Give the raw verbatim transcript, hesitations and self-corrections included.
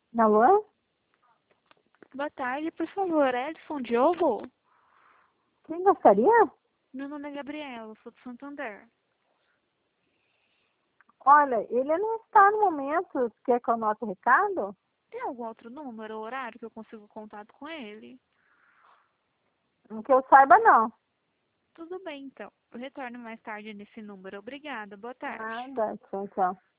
Alô? Boa tarde, por favor, Edson Diogo? Quem gostaria? Meu nome é Gabriela, sou do Santander. Olha, ele não está no momento. Quer que eu anote o recado? Tem algum outro número ou horário que eu consigo contato com ele? Que eu saiba, não. Tudo bem, então. Eu retorno mais tarde nesse número. Obrigada, boa tarde. Nada. Tchau, tchau.